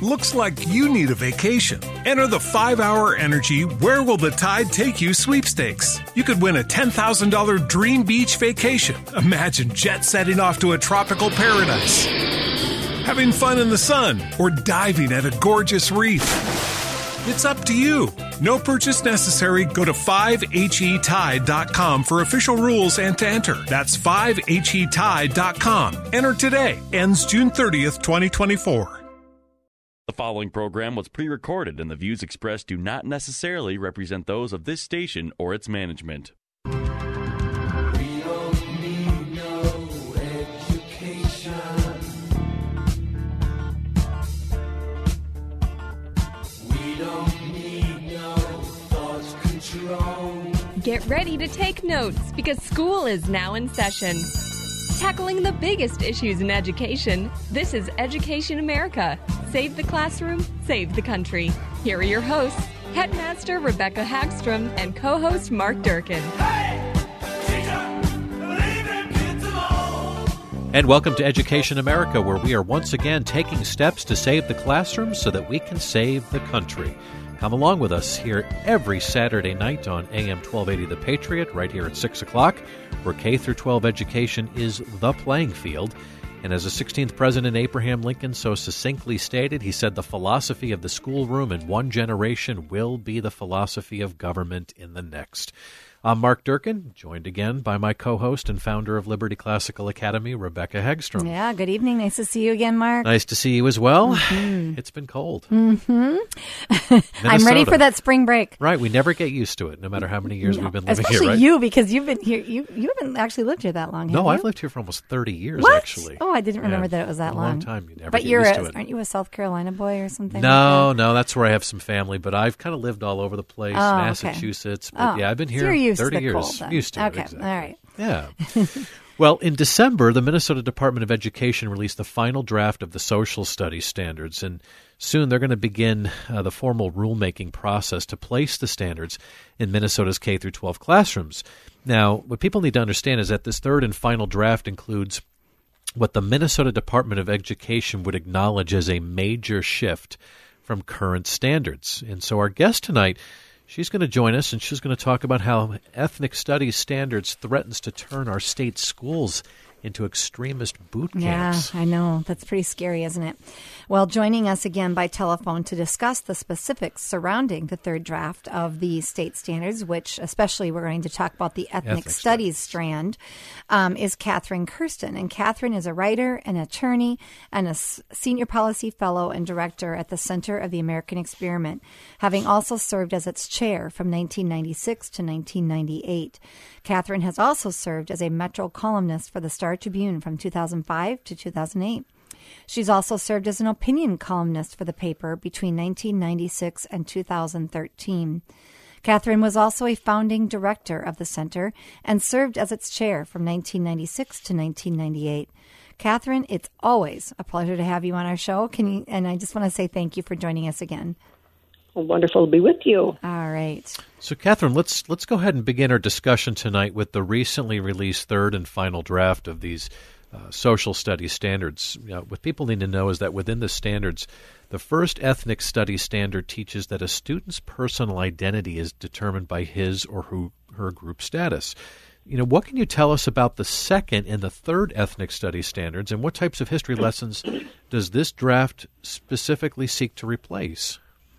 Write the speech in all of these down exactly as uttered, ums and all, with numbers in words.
Looks like you need a vacation. Enter the five hour Energy Where Will the Tide Take You sweepstakes. You could win a ten thousand dollars dream beach vacation. Imagine jet setting off to a tropical paradise, having fun in the sun, or diving at a gorgeous reef. It's up to you. No purchase necessary. Go to five H E tide dot com for official rules and to enter. That's five H E tide dot com. Enter today. Ends June thirtieth, twenty twenty-four. The following program was pre-recorded, and the views expressed do not necessarily represent those of this station or its management. We don't need no education. We don't need no thought control. Get ready to take notes because school is now in session. Tackling the biggest issues in education, this is Education America. Save the classroom, save the country. Here are your hosts, Headmaster Rebecca Hagstrom and co-host Mark Durkin. Hey, teacher, believe in kids alone. And welcome to Education America, where we are once again taking steps to save the classroom so that we can save the country. Come along with us here every Saturday night on A M twelve eighty The Patriot, right here at six o'clock, where K through twelve education is the playing field. And as the sixteenth President Abraham Lincoln so succinctly stated, he said the philosophy of the schoolroom in one generation will be the philosophy of government in the next. I'm Mark Durkin, joined again by my co-host and founder of Liberty Classical Academy, Rebecca Hagstrom. Yeah, good evening. Nice to see you again, Mark. Nice to see you as well. Mm-hmm. It's been cold. Mm-hmm. I'm ready for that spring break. Right. We never get used to it, no matter how many years no, we've been living especially here, right? you, because you've been here. You you haven't actually lived here that long, have No, you? I've lived here for almost thirty years, what? actually. Oh, I didn't remember yeah, that it was that a long. long time. You never but get you're used a, to it. aren't you a South Carolina boy or something? No, like no, that's where I have some family, but I've kind of lived all over the place, Oh, okay. Massachusetts. But Oh, yeah, I've been so here you're used to thirty the years. cold, then. Used to Okay, it, exactly. all right. Yeah. Well, in December, the Minnesota Department of Education released the final draft of the social studies standards, and soon they're going to begin uh, the formal rulemaking process to place the standards in Minnesota's K through twelve classrooms. Now, what people need to understand is that this third and final draft includes what the Minnesota Department of Education would acknowledge as a major shift from current standards. And so our guest tonight, she's going to join us, and she's going to talk about how ethnic studies standards threatens to turn our state schools into extremist boot camps. Yeah, I know. That's pretty scary, isn't it? Well, joining us again by telephone to discuss the specifics surrounding the third draft of the state standards, which especially we're going to talk about the ethnic, Ethnic studies, studies. strand, um, is Catherine Kirsten. And Catherine is a writer, an attorney, and a s- senior policy fellow and director at the Center of the American Experiment, having also served as its chair from nineteen ninety-six to nineteen ninety-eight. Catherine has also served as a Metro columnist for the Star Tribune from two thousand five to two thousand eight. She's also served as an opinion columnist for the paper between nineteen ninety-six and two thousand thirteen. Catherine was also a founding director of the center and served as its chair from nineteen ninety-six to nineteen ninety-eight. Catherine, it's always a pleasure to have you on our show. Can you, and I just want to say thank you for joining us again. Well, wonderful to be with you. All right. So, Catherine, let's let's go ahead and begin our discussion tonight with the recently released third and final draft of these uh, social studies standards. You know, what people need to know is that within the standards, the first ethnic studies standard teaches that a student's personal identity is determined by his or who, her group status. You know, what can you tell us about the second and the third ethnic studies standards, and what types of history lessons does this draft specifically seek to replace?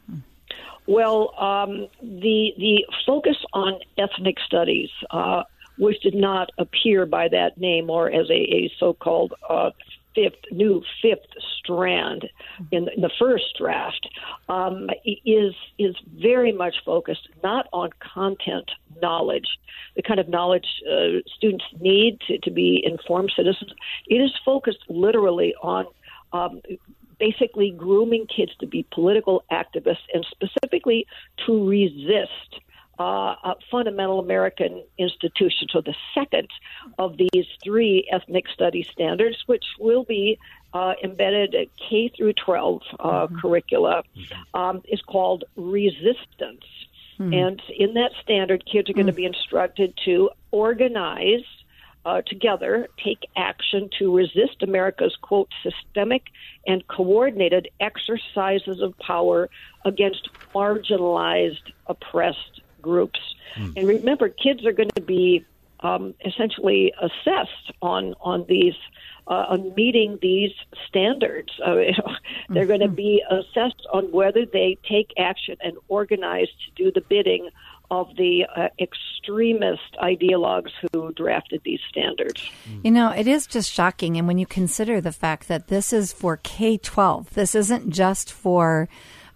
Well, um, the the focus on ethnic studies, uh, which did not appear by that name or as a, a so-called uh, fifth new fifth strand in the, in the first draft, um, is is very much focused not on content knowledge, the kind of knowledge uh, students need to, to be informed citizens. It is focused literally on um, basically grooming kids to be political activists and specifically to resist uh, uh, fundamental American institutions. So the second of these three ethnic studies standards, which will be uh, embedded at K through twelve uh, mm-hmm. curricula, um, is called resistance. Mm-hmm. And in that standard, kids are going to be instructed to organize uh, together take action to resist America's, quote, systemic and coordinated exercises of power against marginalized, oppressed groups. Mm. And remember, kids are going to be um, essentially assessed on, on these Uh, on meeting these standards. Uh, you know, they're going to be assessed on whether they take action and organize to do the bidding of the uh, extremist ideologues who drafted these standards. You know, it is just shocking. And when you consider the fact that this is for K twelve, this isn't just for,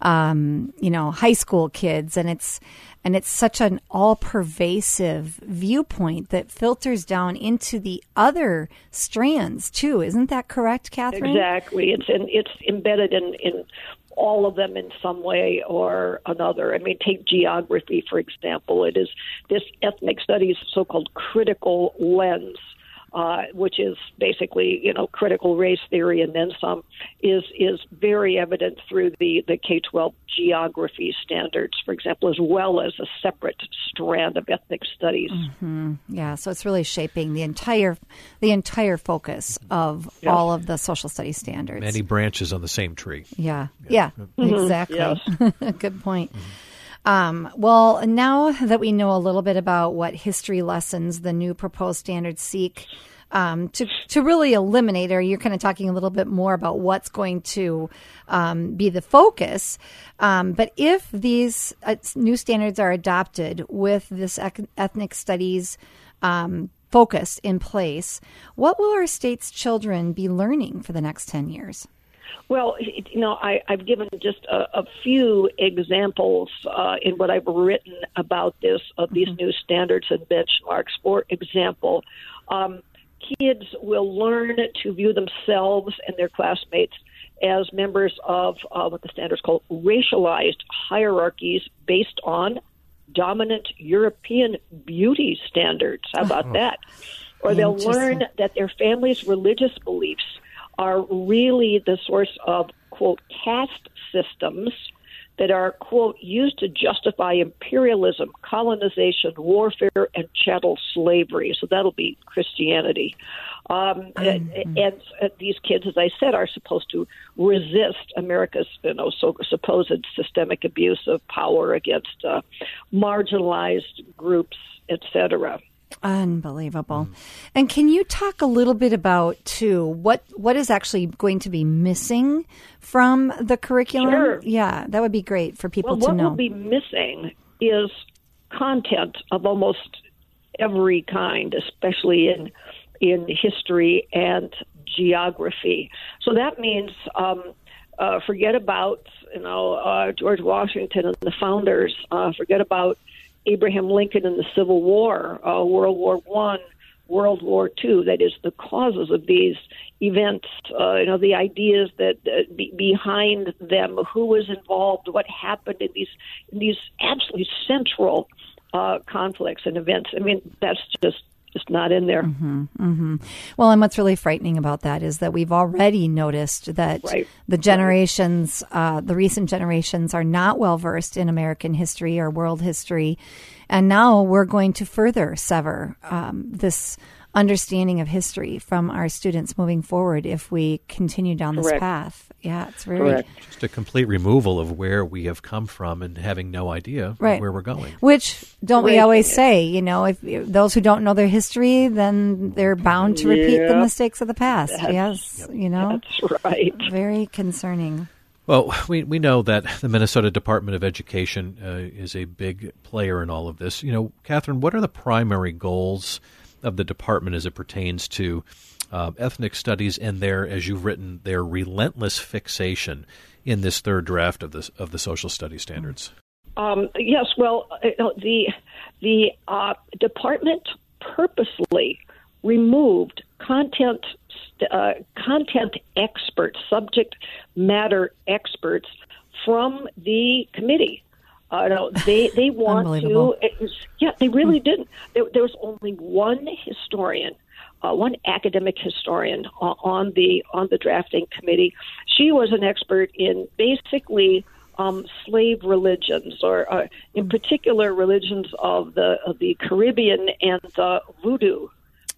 um, you know, high school kids, and it's And it's such an all-pervasive viewpoint that filters down into the other strands, too. Isn't that correct, Catherine? Exactly. It's in, it's embedded in, in all of them in some way or another. I mean, take geography, for example. It is this ethnic studies so-called critical lens, uh, which is basically, you know, critical race theory and then some, is is very evident through the, the K twelve geography standards, for example, as well as a separate strand of ethnic studies. Mm-hmm. Yeah, so it's really shaping the entire the entire focus of yes. all of the social studies standards. Many branches on the same tree. Yeah, yeah, yeah mm-hmm. exactly. Yes. Good point. Mm-hmm. Um, well, now that we know a little bit about what history lessons the new proposed standards seek um, to to really eliminate, or you're kind of talking a little bit more about what's going to um, be the focus. Um, but if these uh, new standards are adopted with this ec- ethnic studies um, focus in place, what will our state's children be learning for the next ten years? Well, you know, I, I've given just a, a few examples uh, in what I've written about this, of these mm-hmm. new standards and benchmarks. For example, um, kids will learn to view themselves and their classmates as members of uh, what the standards call racialized hierarchies based on dominant European beauty standards. How about that? Or they'll learn that their family's religious beliefs are really the source of, quote, caste systems that are, quote, used to justify imperialism, colonization, warfare, and chattel slavery. So that'll be Christianity. Um, mm-hmm. and, and uh, these kids, as I said, are supposed to resist America's, you know, so, supposed systemic abuse of power against uh, marginalized groups, et cetera. Unbelievable. Mm. And can you talk a little bit about, too, what what is actually going to be missing from the curriculum? Sure. Yeah, that would be great for people well, to know. What will be missing is content of almost every kind, especially in in history and geography. So that means um, uh, forget about, you know, uh, George Washington and the founders. Uh, forget about Abraham Lincoln and the Civil War, uh, World War One, World War Two. That is, the causes of these events. Uh, you know, the ideas that uh, be behind them, who was involved, what happened in these in these absolutely central uh, conflicts and events. I mean, that's just. Just not in there. Mm-hmm, mm-hmm. Well, and what's really frightening about that is that we've already noticed that right. the generations, uh, the recent generations, are not well versed in American history or world history, and now we're going to further sever um, this understanding of history from our students moving forward if we continue down this Correct. path. Yeah, it's very Correct. Just a complete removal of where we have come from and having no idea right. where we're going. Which, don't we Right. always say, you know, if, if those who don't know their history, then they're bound to repeat Yep. the mistakes of the past. That's- yes, yep. you know, That's right. very concerning. Well, we we know that the Minnesota Department of Education uh, is a big player in all of this. You know, Catherine, what are the primary goals of the department as it pertains to uh, ethnic studies and their, as you've written, their relentless fixation in this third draft of the of the social studies standards? Um, yes, well, uh, the the uh, department purposely removed content uh, content experts, subject matter experts from the committee. Uh, no, they they want to. It was, yeah, they really didn't. There, there was only one historian, uh, one academic historian uh, on the on the drafting committee. She was an expert in basically um, slave religions, or uh, in particular religions of the of the Caribbean and uh, voodoo.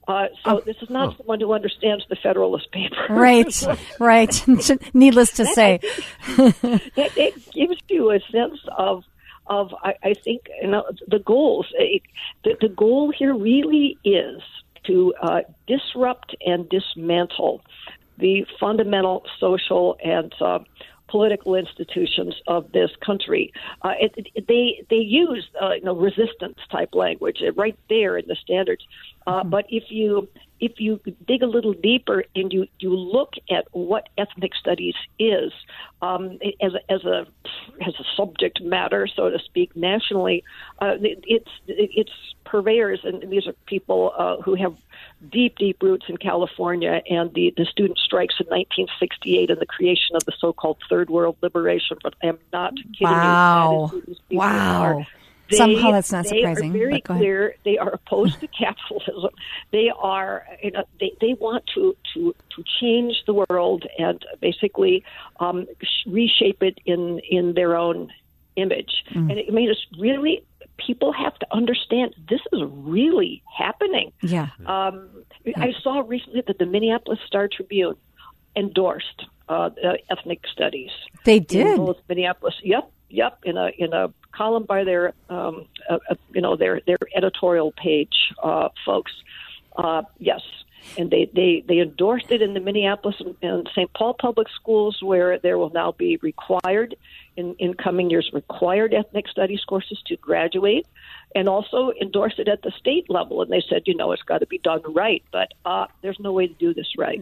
Uh, so Oh. this is not someone who understands the Federalist Papers. Right, right. Needless to say. it, it gives you a sense of of I, I think you know, the goals. It, the, the goal here really is to uh, disrupt and dismantle the fundamental social and uh, political institutions of this country. Uh, it, it, they they use uh, you know resistance type language right there in the standards. Uh, mm-hmm. But if you if you dig a little deeper and you, you look at what ethnic studies is um, as a, as a as a subject matter, so to speak, nationally, uh, it, it's it's purveyors, and these are people uh, who have deep, deep roots in California and the, the student strikes in nineteen sixty-eight and the creation of the so-called Third World Liberation. But I am not kidding wow. you. That is who these people wow. are. They, Somehow that's not surprising. They are very but go ahead. clear. They are opposed to capitalism. They are, you know, they, they want to, to, to change the world and basically um, reshape it in, in their own image. Mm. And it, I mean, it's really, people have to understand this is really happening. Yeah. Um, yeah. I saw recently that the Minneapolis Star Tribune endorsed uh, uh, ethnic studies. They did. In both Minneapolis. Yep. Yep, in a in a column by their um, uh, uh, you know their their editorial page uh, folks. Uh, yes, and they, they, they endorsed it in the Minneapolis and Saint Paul public schools, where there will now be required in, in coming years required ethnic studies courses to graduate, and also endorse it at the state level. And they said, you know, it's got to be done right, but uh, there's no way to do this right.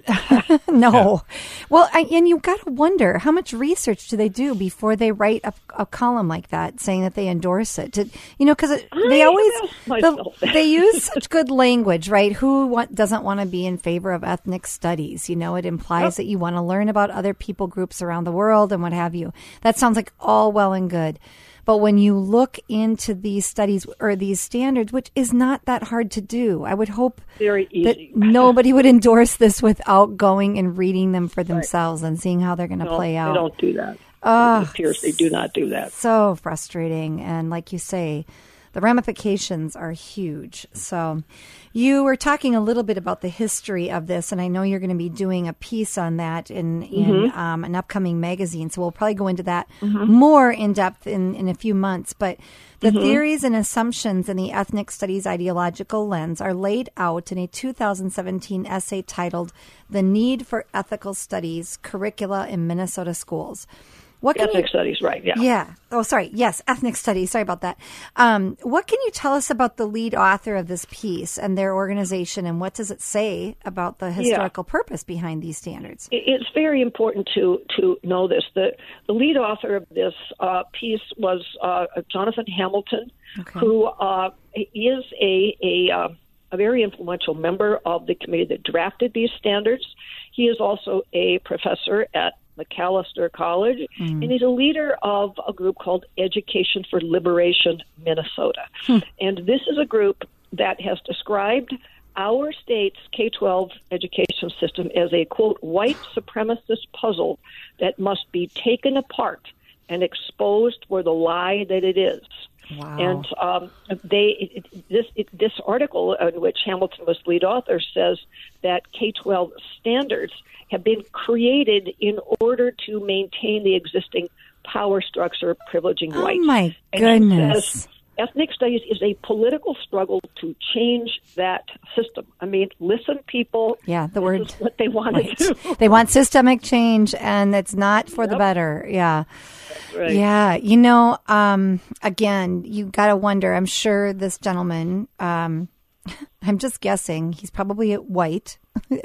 no. Yeah. Well, I, and you've got to wonder, how much research do they do before they write a, a column like that saying that they endorse it? To, you know, because they always, the, they use such good language, right? Who want, doesn't want to be in favor of ethnic studies? You know, it implies yep. that you want to learn about other people groups around the world and what have you. That sounds like all well and good. But when you look into these studies or these standards, which is not that hard to do, I would hope Very easy. that nobody would endorse this without going and reading them for themselves right. and seeing how they're going to no, play out. They don't do that. Oh, it appears they do not do that. So frustrating. And like you say, the ramifications are huge. So you were talking a little bit about the history of this, and I know you're going to be doing a piece on that in, in mm-hmm. um, an upcoming magazine. So we'll probably go into that mm-hmm. more in depth in, in a few months. But the mm-hmm. theories and assumptions in the ethnic studies ideological lens are laid out in a two thousand seventeen essay titled "The Need for Ethical Studies Curricula in Minnesota Schools." What can ethnic you, studies, right, yeah. Yeah. Oh, sorry. Yes, ethnic studies. Sorry about that. Um, what can you tell us about the lead author of this piece and their organization, and what does it say about the historical yeah. purpose behind these standards? It's very important to, to know this. The, the lead author of this uh, piece was uh, Jonathan Hamilton, okay. who uh, is a, a, uh, a very influential member of the committee that drafted these standards. He is also a professor at Macalester College, mm. and he's a leader of a group called Education for Liberation Minnesota. Hmm. And this is a group that has described our state's K twelve education system as a, quote, white supremacist puzzle that must be taken apart and exposed for the lie that it is. Wow. And um, they it, this it, this article in which Hamilton was lead author says that K twelve standards have been created in order to maintain the existing power structure privileging oh whites. Oh, my and goodness. Says, ethnic studies is a political struggle to change that system. I mean, listen, people. Yeah, the this word. is what they want right. to do. They want systemic change, and it's not for yep. the better. Yeah. That's right. Yeah. You know, um, again, you got to wonder. I'm sure this gentleman, um, I'm just guessing, he's probably white.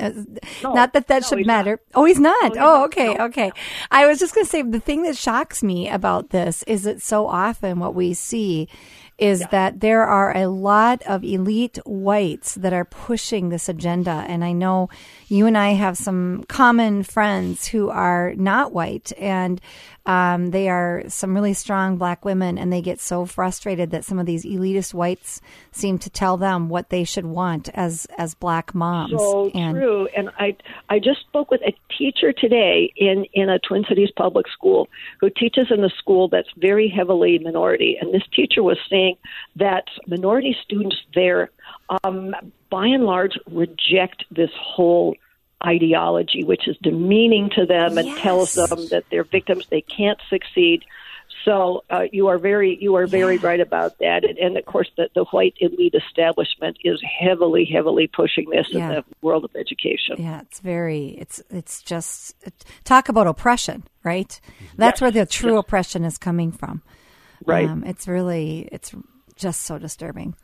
No, not that that no, should matter. Not. Oh, he's not. No, he's oh, not. okay, No. okay. I was just going to say, the thing that shocks me about this is that so often what we see is yeah. that there are a lot of elite whites that are pushing this agenda. And I know you and I have some common friends who are not white, and um, they are some really strong black women, and they get so frustrated that some of these elitist whites seem to tell them what they should want as, as black moms. So And true. And I I just spoke with a teacher today in, in a Twin Cities public school who teaches in a school that's very heavily minority. And this teacher was saying that minority students there, um, by and large, reject this whole ideology, which is demeaning to them and Yes. tells them that they're victims, they can't succeed. So uh, you are very you are very Yeah. right about that, and, and of course the, the white elite establishment is heavily heavily pushing this Yeah. in the world of education. yeah, it's very, it's it's just, talk about oppression, right? That's Yes. where the true Yes. oppression is coming from. Right. Um, it's really, it's just so disturbing.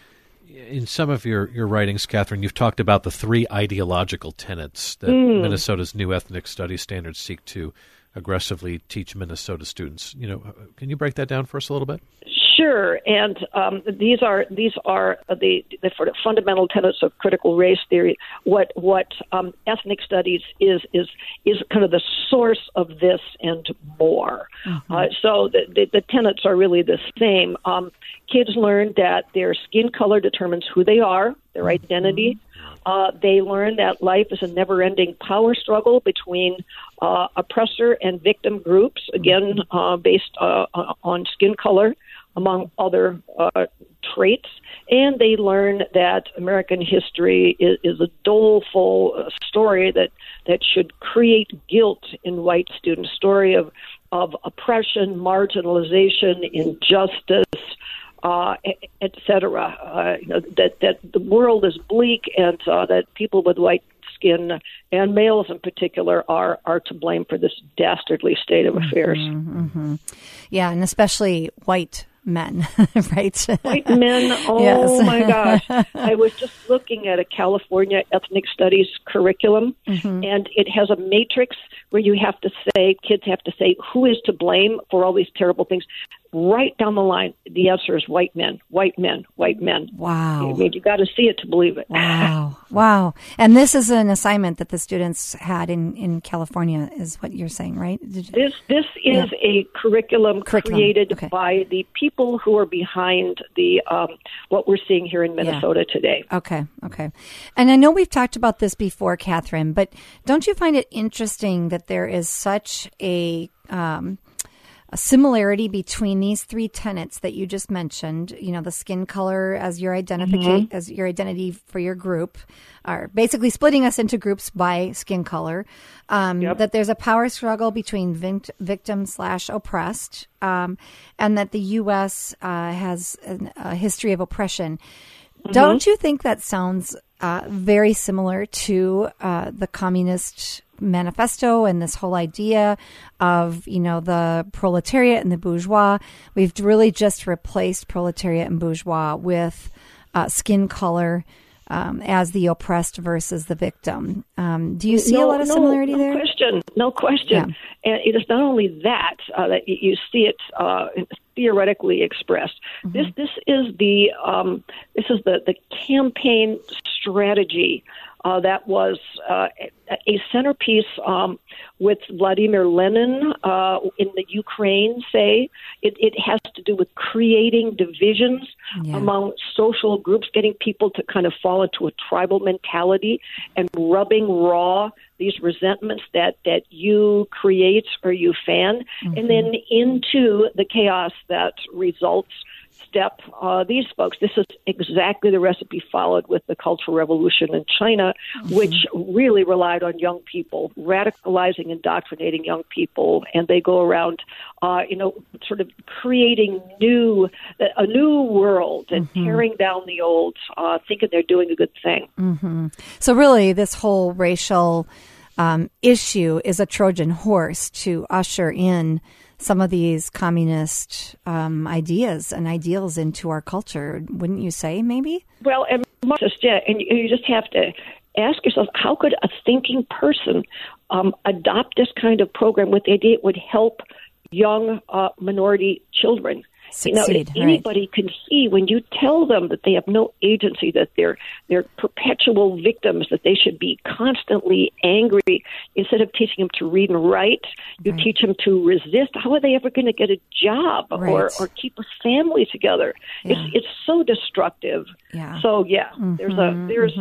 In some of your, your writings, Catherine, you've talked about the three ideological tenets that Mm. Minnesota's new ethnic studies standards seek to aggressively teach Minnesota students. You know, can you break that down for us a little bit? Sure, and um, these are these are the, the sort of fundamental tenets of critical race theory. What what um, ethnic studies is is is kind of the source of this and more. Uh, so the, the the tenets are really the same. Um, kids learn that their skin color determines who they are, their identity. Uh, they learn that life is a never-ending power struggle between uh, oppressor and victim groups, again, uh, based uh, on skin color, among other uh, traits. And they learn that American history is, is a doleful uh, story that, that should create guilt in white students, story of, of oppression, marginalization, injustice, Uh, et cetera. Uh, you know, that, that the world is bleak and uh, that people with white skin and males in particular are, are to blame for this dastardly state of affairs. Mm-hmm. Yeah, and especially white men, right? White men, oh Yes. my gosh. I was just looking at a California ethnic studies curriculum, Mm-hmm. and it has a matrix where you have to say, kids have to say, who is to blame for all these terrible things? Right down the line, the answer is white men, white men, white men. Wow. I mean, you got to see it to believe it. Wow. Wow. And this is an assignment that the students had in, in California, is what you're saying, right? Did you- This this is Yeah. a curriculum, Curriculum, created okay. by the people who are behind the um, what we're seeing here in Minnesota today. Okay, okay. And I know we've talked about this before, Catherine, but don't you find it interesting that there is such a um, a similarity between these three tenets that you just mentioned? You know, the skin color as your identification, as your identity for your group, are basically splitting us into groups by skin color. Um, Yep. That there's a power struggle between vict- victim slash oppressed, um, and that the U S uh, has an, a history of oppression. Don't you think that sounds uh, very similar to uh, the Communist Manifesto and this whole idea of, you know, the proletariat and the bourgeois? We've really just replaced proletariat and bourgeois with uh, skin color um, as the oppressed versus the victim. Um, do you see a lot of similarity no there? Question, no question. And it is not only that uh, that you- you see it uh, theoretically expressed. Mm-hmm. This this is the um, this is the, the campaign strategy uh, that was uh, a centerpiece um, with Vladimir Lenin uh, in the Ukraine. Say it, it has to do with creating divisions Yeah. among social groups, getting people to kind of fall into a tribal mentality and rubbing raw these resentments that, that you create or you fan, Mm-hmm. and then into the chaos that results step uh, these folks. This is exactly the recipe followed with the Cultural Revolution in China, Mm-hmm. which really relied on young people, radicalizing, indoctrinating young people, and they go around, uh, you know, sort of creating new, a new world and Mm-hmm. tearing down the old, uh, thinking they're doing a good thing. Mm-hmm. So really, this whole racial um, issue is a Trojan horse to usher in some of these communist um, ideas and ideals into our culture, wouldn't you say, maybe? Well, and just yeah, and you you just have to ask yourself, how could a thinking person um, adopt this kind of program with the idea it would help young uh, minority children? You know, Succeed, right. anybody can see when you tell them that they have no agency, that they're they're perpetual victims, that they should be constantly angry. Instead of teaching them to read and write, you Right. teach them to resist. How are they ever going to get a job or, Right. or keep a family together? Yeah. It's it's so destructive. Yeah. So yeah, there's a there's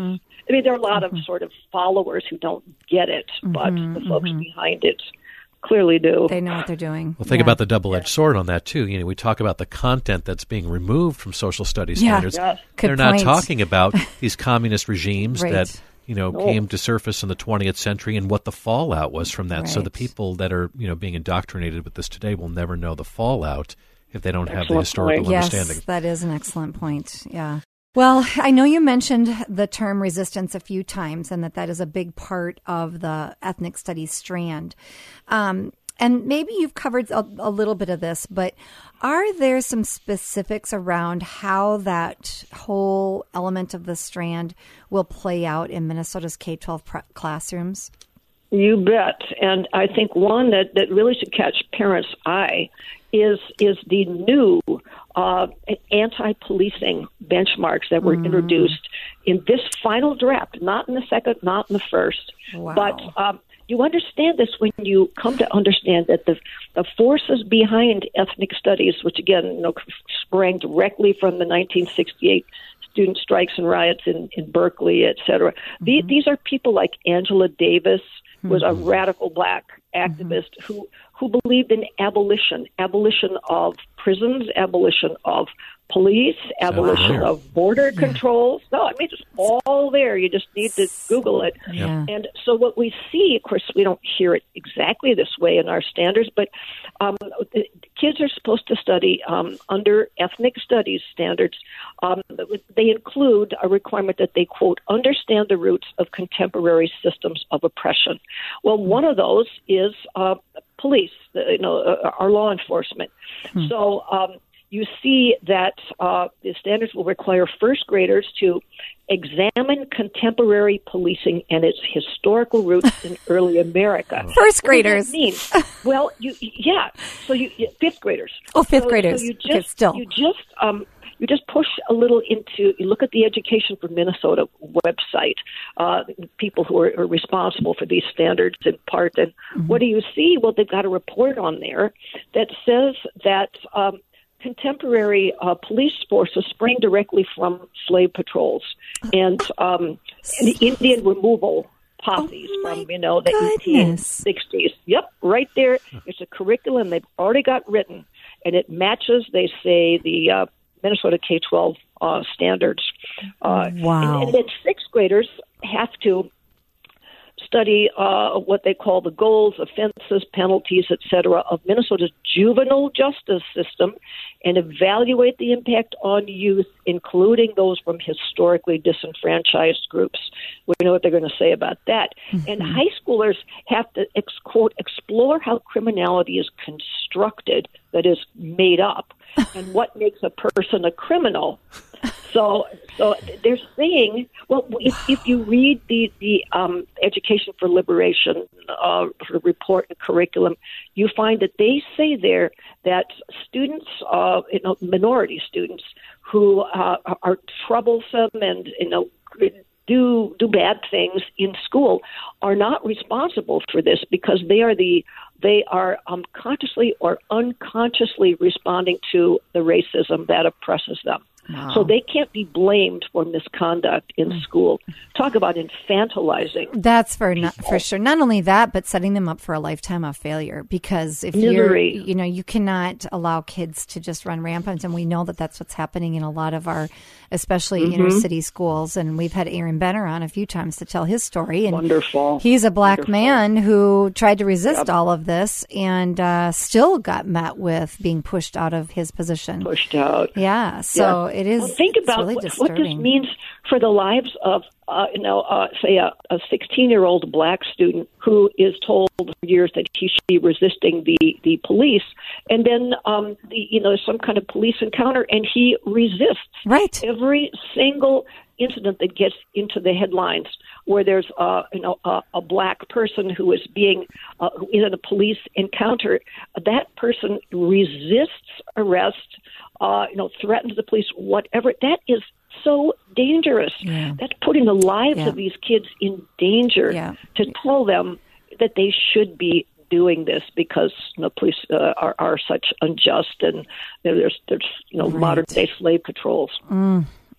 I mean, there are a lot of sort of followers who don't get it, but Mm-hmm, the folks behind it clearly do. They know what they're doing. Well, think Yeah. about the double-edged sword on that too. You know, we talk about the content that's being removed from social studies Yeah. standards. Yes. Good They're not point. talking about these communist regimes Right. that you know came to surface in the twentieth century and what the fallout was from that. So the Right. people that are you know being indoctrinated with this today will never know the fallout if they don't have the Excellent historical point. Yes, understanding. that is an excellent point. Yeah. Well, I know you mentioned the term resistance a few times and that that is a big part of the ethnic studies strand. Um, and maybe you've covered a, a little bit of this, but are there some specifics around how that whole element of the strand will play out in Minnesota's K twelve pr- classrooms? You bet. And I think one that, that really should catch parents' eye is is the new uh, anti-policing benchmarks that were introduced in this final draft, not in the second, not in the first. Wow. But um, you understand this when you come to understand that the the forces behind ethnic studies, which again, you know, sprang directly from the nineteen sixty-eight student strikes and riots in, in Berkeley, et cetera. Mm-hmm. The, these are people like Angela Davis, who was a radical black activist Mm-hmm. who who believed in abolition, abolition of prisons, abolition of police, abolition familiar. of border controls. No, I mean, it's all there. You just need to Google it. Yeah. And so what we see, of course, we don't hear it exactly this way in our standards, but um, the kids are supposed to study um, under ethnic studies standards. Um, they include a requirement that they, quote, understand the roots of contemporary systems of oppression. Well, one of those is uh, police, you know, uh, our law enforcement. Hmm. So um, you see that uh, the standards will require first graders to examine contemporary policing and its historical roots in early America. First What does graders. that mean? Well, you yeah. So you you- fifth graders. Oh, fifth So- graders. So you just Okay, still. you just um you just push a little into. You look at the Education for Minnesota website. Uh, people who are, are responsible for these standards in part, and Mm-hmm. what do you see? Well, they've got a report on there that says that. Um, Contemporary uh, police forces spring directly from slave patrols and, um, and the Indian removal posses Oh, my from, you know, the goodness. eighteen sixties. Yep, right there. It's a curriculum they've already got written, and it matches, they say, the uh, Minnesota K twelve uh, standards. Uh, Wow. And, and then sixth graders have to study uh, what they call the goals, offenses, penalties, et cetera, of Minnesota's juvenile justice system and evaluate the impact on youth, including those from historically disenfranchised groups. We know what they're going to say about that. Mm-hmm. And high schoolers have to, ex- quote, explore how criminality is constructed, that is, made up, and what makes a person a criminal. So, so they're saying, well, if, if you read the the um, Education for Liberation uh, report and curriculum, you find that they say there that students, uh, you know, minority students who uh, are troublesome and you know do do bad things in school are not responsible for this because they are the they are um, consciously or unconsciously responding to the racism that oppresses them. So they can't be blamed for misconduct in school. Talk about infantilizing. That's for not, for sure. Not only that, but setting them up for a lifetime of failure. Because if Misery. you're, you know, you cannot allow kids to just run rampant, and we know that that's what's happening in a lot of our, especially Mm-hmm. inner city schools. And we've had Aaron Benner on a few times to tell his story. And Wonderful. he's a black Wonderful. man who tried to resist all of this and uh, still got met with being pushed out of his position. Pushed out. Yeah, so Yeah. it is. Well, think it's about really what, what this disturbing. means for the lives of, uh, you know, uh, say a sixteen-year-old black student who is told for years that he should be resisting the, the police, and then, um, the, you know, some kind of police encounter, and he resists. Right. Every single incident that gets into the headlines where there's uh, you know a, a black person who is being uh, who is in a police encounter, that person resists arrest, uh, you know, threatens the police, whatever. That is so dangerous. Yeah. That's putting the lives Yeah. of these kids in danger. Yeah. To tell them that they should be doing this because you know, police uh, are, are such unjust and you know, there's there's you know Right. modern day slave patrols.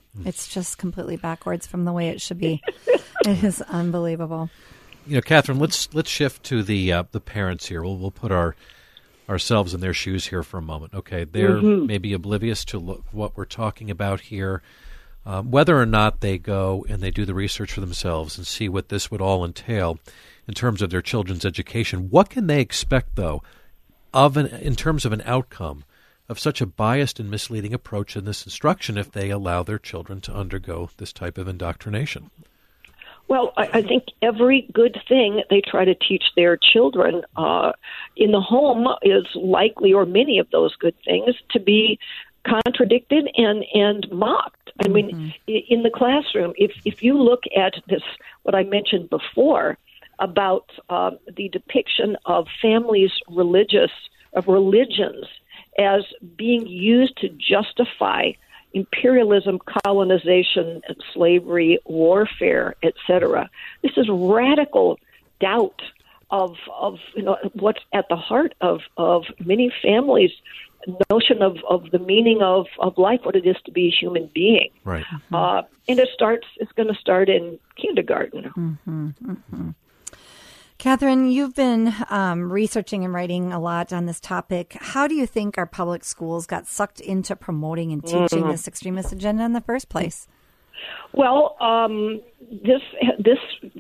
It's just completely backwards from the way it should be. It is unbelievable. You know, Catherine, let's let's shift to the uh, the parents here. We'll we'll put our ourselves in their shoes here for a moment. Okay, they're mm-hmm. maybe oblivious to lo- what we're talking about here. Um, whether or not they go and they do the research for themselves and see what this would all entail in terms of their children's education, what can they expect, though, of an, in terms of an outcome of such a biased and misleading approach in this instruction if they allow their children to undergo this type of indoctrination? Well, I, I think every good thing they try to teach their children uh, in the home is likely, or many of those good things, to be contradicted and, and mocked. I mean, mm-hmm. in the classroom, if, if you look at this, what I mentioned before about uh, the depiction of families' religious, of religions as being used to justify imperialism, colonization, slavery, warfare, et cetera. This is radical doubt of of you know what's at the heart of, of many families' notion of, of the meaning of, of life, what it is to be a human being. Right. Uh, and it starts. It's going to start in kindergarten. Mm-hmm, mm-hmm. Catherine, you've been um, researching and writing a lot on this topic. How do you think our public schools got sucked into promoting and teaching mm-hmm. this extremist agenda in the first place? Well, um, this this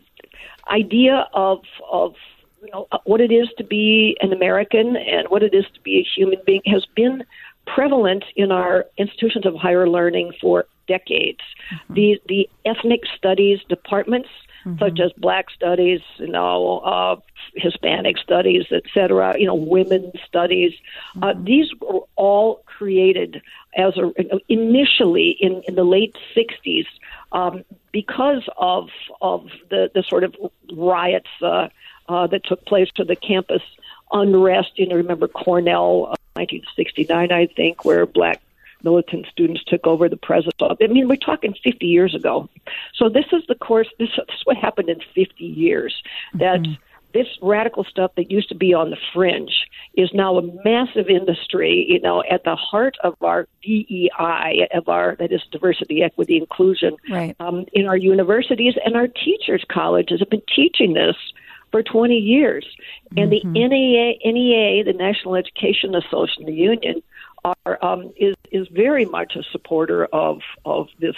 idea of of you know what it is to be an American and what it is to be a human being has been prevalent in our institutions of higher learning for decades. Mm-hmm. The the ethnic studies departments, mm-hmm. such as Black studies, you know, uh, Hispanic studies, et cetera, you know, women's studies. Mm-hmm. Uh, these were all created as a, initially in, in the late sixties um, because of of the, the sort of riots uh, uh, that took place to the campus unrest. You know, remember Cornell, uh, nineteen sixty-nine, I think, where Black militant students took over the president. I mean, we're talking fifty years ago. So this is the course, this, this is what happened in fifty years, that mm-hmm. this radical stuff that used to be on the fringe is now a massive industry, you know, at the heart of our D E I, of our, that is diversity, equity, inclusion, right. um, in our universities, and our teachers' colleges have been teaching this for twenty years. And mm-hmm. the N E A, N E A, the National Education Association, the union, are um, is is very much a supporter of of this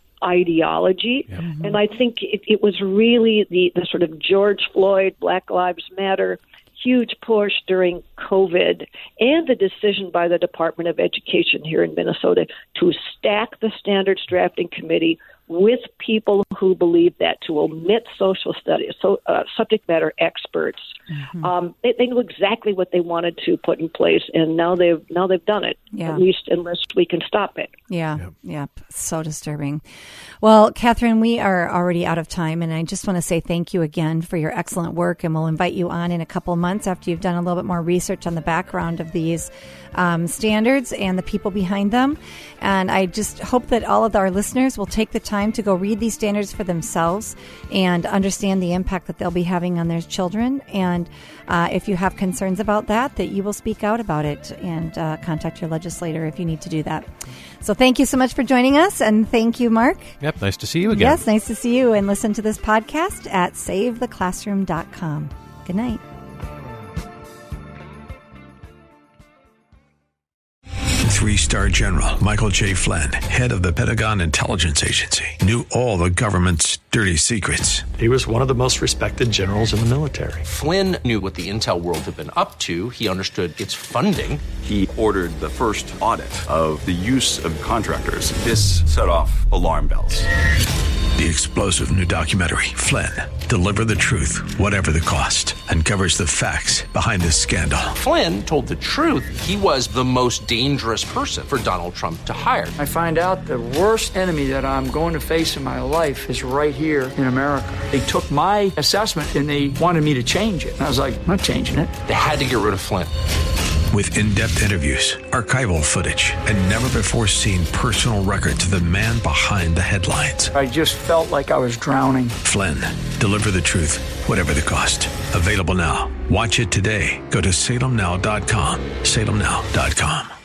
ideology, yeah. mm-hmm. and I think it, it was really the, the sort of George Floyd, Black Lives Matter, huge push during COVID, and the decision by the Department of Education here in Minnesota to stack the standards drafting committee with people who believe that, to omit social studies, so uh, subject matter experts. Mm-hmm. Um, they, they knew exactly what they wanted to put in place, and now they've now they've done it. Yeah. At least unless we can stop it. Yeah, yep. yep. So disturbing. Well, Catherine, we are already out of time, and I just want to say thank you again for your excellent work, and we'll invite you on in a couple of months after you've done a little bit more research on the background of these um, standards and the people behind them. And I just hope that all of our listeners will take the time to go read these standards for themselves and understand the impact that they'll be having on their children. And uh, if you have concerns about that, that you will speak out about it and uh, contact your legislator if you need to do that. So thank you so much for joining us. And thank you, Mark. Yep, nice to see you again. Yes, nice to see you. And listen to this podcast at save the classroom dot com. Good night. Three-star General Michael J. Flynn, head of the Pentagon Intelligence Agency, knew all the government's dirty secrets. He was one of the most respected generals in the military. Flynn knew what the intel world had been up to. He understood its funding. He ordered the first audit of the use of contractors. This set off alarm bells. The explosive new documentary, Flynn, Deliver the Truth, Whatever the Cost, uncovers the facts behind this scandal. Flynn told the truth. He was the most dangerous person for Donald Trump to hire. I find out the worst enemy that I'm going to face in my life is right here in America. They took my assessment and they wanted me to change it. And I was like, I'm not changing it. They had to get rid of Flynn. With in-depth interviews, archival footage, and never-before-seen personal records of the man behind the headlines. I just felt like I was drowning. Flynn, Deliver the Truth, Whatever the Cost. Available now. Watch it today. Go to salem now dot com. salem now dot com.